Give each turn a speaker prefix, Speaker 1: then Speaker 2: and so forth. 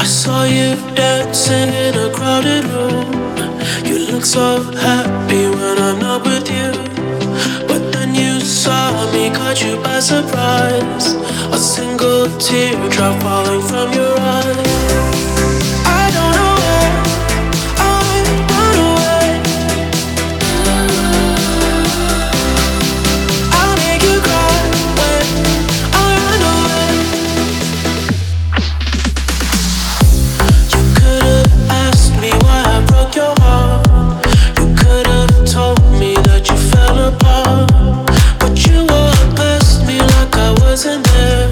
Speaker 1: I saw you dancing in a crowded room. You look so happy when I'm not with you. But then you saw me, caught you by surprise. A single teardrop falling from your eye. I don't know where I run away. I'll make you cry when I run away. You could have asked me why I broke your heart. You could have told me that you fell apart. But you walked past me like I wasn't there.